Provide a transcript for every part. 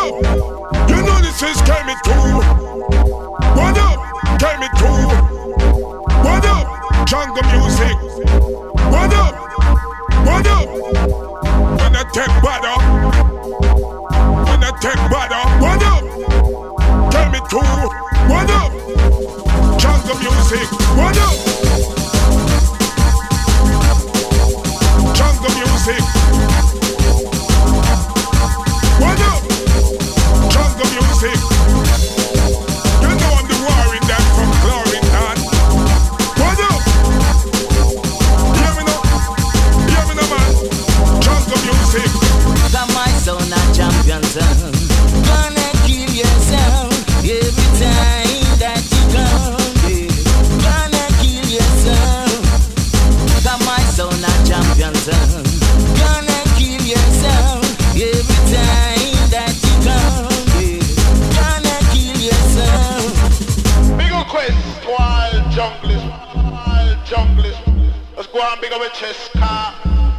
up? You know this is Chemical. What up? Chemical. What up? Jungle music. What up? What up? When I take butter. When I take butter. What up? Chemical. What up? Jungle music. What up? Jungle music. What up? Jungle music. You know I'm the warring that from Clarendon. What up? Hear me now? Hear me now, man? Jungle music. That my son a champion son. Gonna kill yourself every time that you come. Gonna kill yourself. That my son a champion son. Gonna kill yourself every time that you come. Gonna kill yourself. Big ol' quest, wild junglist. Let's go and big up a chest car.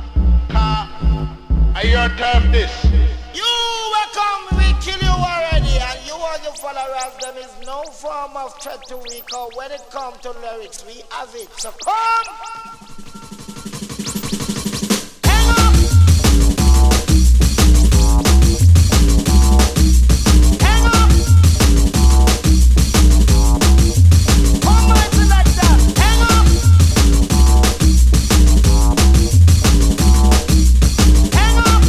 I hear turf this. You welcome, we kill you already, and you and your followers, them is no form of threat to we, cause when it comes to lyrics, we have it. So come! Hang up! Hang up! Come on to that down. Hang up! Hang up!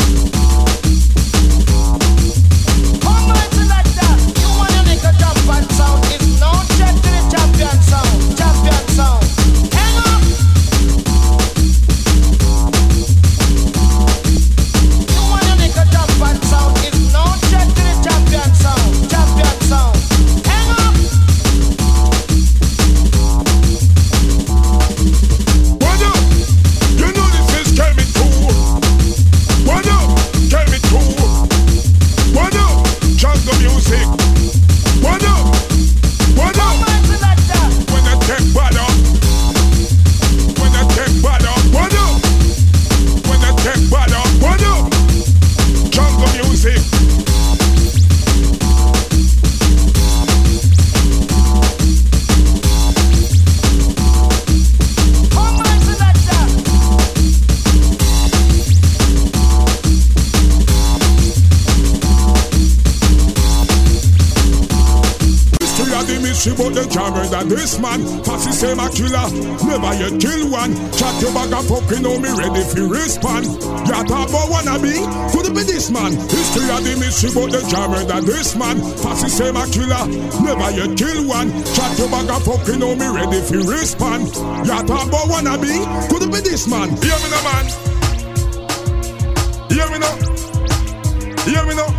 Come on to that down. You wanna make a jump and sound? If no, check to the champion sound. Champion sound. Hang up! You wanna make a jump and sound? If no, check to the champion sound. Champion sound. Hang up! What up? You know this is Chemical. What up? Chemical. What up? Jungle music. What up? What up? Come on to that down. When I take butter. When I take butter. What up? When I take butter. What up? Jungle music. Come on to that down. History of the mystery about the camera than this man. Passy same a killer, never yet kill one. Chat your bag of fucking know me ready for respond. Ya talk about wannabe, could it be this man? History of the mystery about the camera than this man. Passy same a killer, never yet kill one. Chat your bag of fucking know me ready for respond. Ya talk about wannabe, could it be this man? Hear me now, man. Hear me now. Hear me now.